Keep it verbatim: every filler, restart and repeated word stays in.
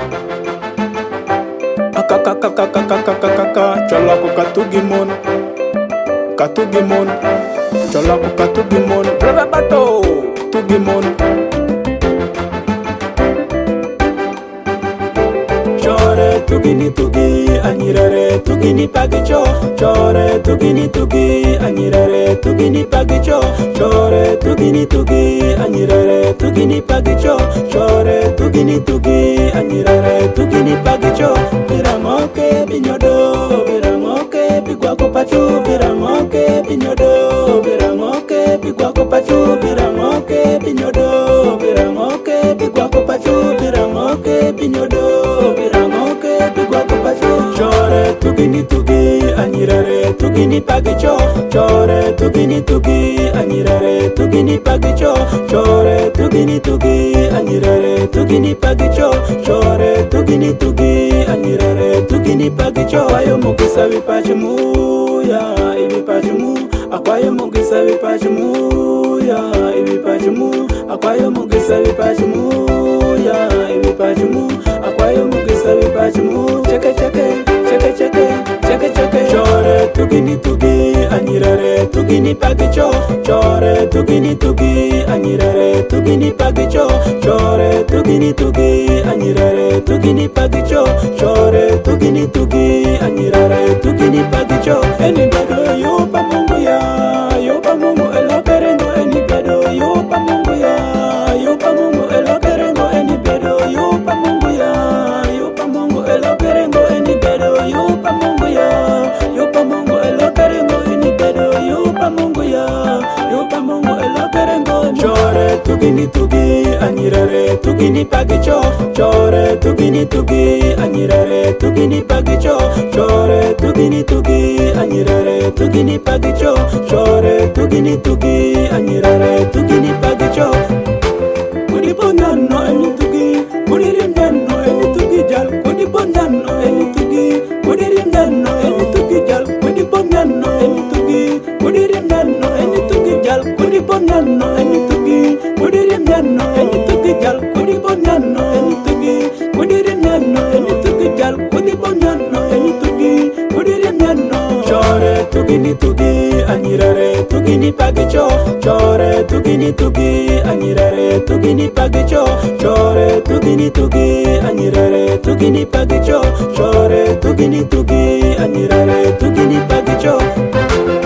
Akakakakakakakakaka, cholako katugimon, katugimon, cholako katugimon, brother bato, tugimon. Chore tugini tugi, anyirare tugini pagicho. Chore tugini tugi, anyirare tugini pagicho. Chore tugini tugi, anyirare tugini pagicho. Chore tugini tugi, anyirare tugini pagicho. Birangoke binyodo, birangoke bigwako pachu. Birangoke binyodo, birangoke bigwako pachu. Birangoke binyodo, birangoke bigwako pachu. Birangoke binyodo, birangoke bigwako pachu. Chore tugini tugi, anyirare tugini pagicho. Chore tugini tugi, anyirare tugini pagicho. Chore tugini tugi, anyirare tugini pagicho. Chore tugini tugi, anyirare tugini pagicho. Akwayo mugisa vipachimu ya ibipachimu. Akwayo mugisa vipachimu ya ibipachimu. Akwayo mugisa vipachimu ya ibipachimu. Akwayo mugisa vipachimu. Cheke cheke, cheke cheke, cheke cheke. Chore tugini tugi, anyirare tugini pagicho. Chore tugini tugi, anyirare tugini pagicho. Chore tugini tugi, anyirare tugini pagicho. Chore tugini tugi, anyirare tugini pagicho. Eni bedo yupa Mungu ya, yupa Mungu elokerengo. Eni bedo yupa Mungu ya, yupa Mungu elokerengo. Eni bedo yupa Mungu ya, yupa Mungu elokerengo. Eni bedo yupa Mungu ya, yupa Mungu elokerengo. Eni bedo yupa Mungu ya, yupa Mungu elokerengo. Chore tugini tugi, anyirare tugini pagicho. Chore tugini tugi, anyirare tugini pagicho. Chore tugini tugi, anyirare tugini pagicho. Chore tugini tugi, anyirare tugini pagicho. Kudi bondano eni tugi, kudi rindano eni tugi jal. Kudi bondano eni tugi, kudi rindano eni tugi jal. Kudi bondano eni tugi, kudi rindano eni tugi jal. Kudi bondano eni tugi, kudi rindano eni tugi jal. Kudi bondano eni tugi, kudi rindano eni tugi jal. Kudi bondano eni tugi, kudi rindano. Chore tugini tugi, anyirare tugini pagicho. Chore tugini tugi, anyirare tugini pagicho. Chore tugini tugi, anyirare tugini pagicho. Chore tugini tugi, anyirare tugini pagicho.